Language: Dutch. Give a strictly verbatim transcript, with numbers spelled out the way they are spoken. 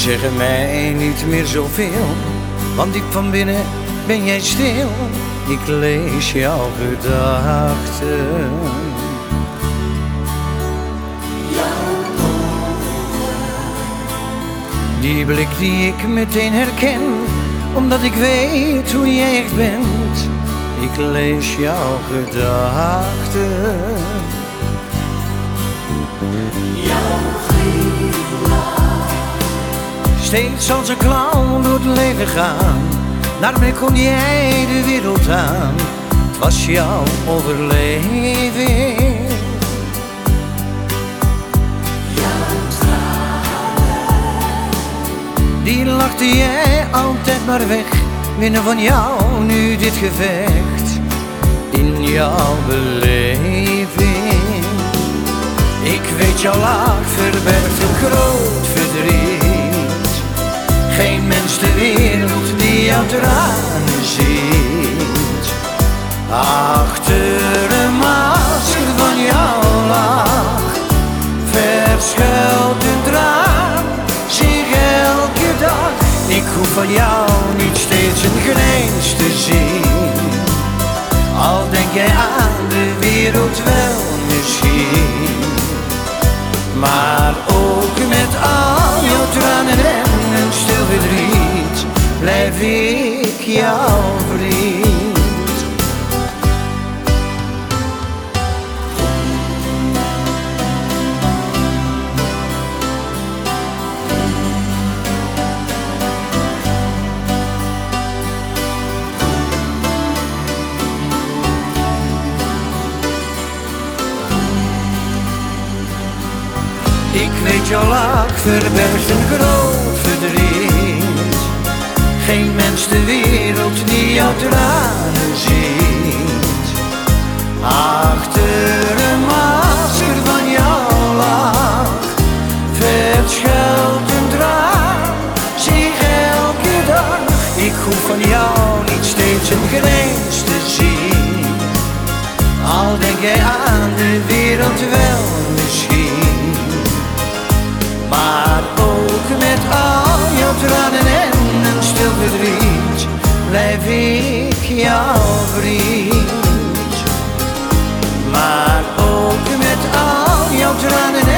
zeggen mij niet meer zoveel, want diep van binnen ben jij stil. Ik lees jouw gedachten. Die blik die ik meteen herken, omdat ik weet hoe jij echt bent. Ik lees jouw gedachten. Jouw glimlach. Steeds als een clown door het leven gaan, daarmee kon jij de wereld aan. Het was jouw overleving. Die lachte jij altijd maar weg, winnen van jou nu dit gevecht. In jouw beleving. Ik weet jouw lach verbergt een groot verdriet. Geen mens ter wereld die jouw tranen ziet. Achter een masker van jouw lach verschuilt een traan, zich elke dag. Ik hoef van jou niet steeds een grijns te zien, al denk jij aan de wereld wel misschien. Maar ook met al jouw tranen en een stil verdriet blijf ik jouw vriend. Ik weet jouw lach verbergt een groot verdriet. Geen mens ter wereld die jouw tranen ziet. Achter een masker van jouw lach verschuilt een traan, zich elke dag. Ik hoef van jou niet steeds een grijns te zien, al denk jij aan de wereld wel misschien. Maar ook met al jouw tranen en een stil verdriet blijf ik jouw vriend. Maar ook met al jouw tranen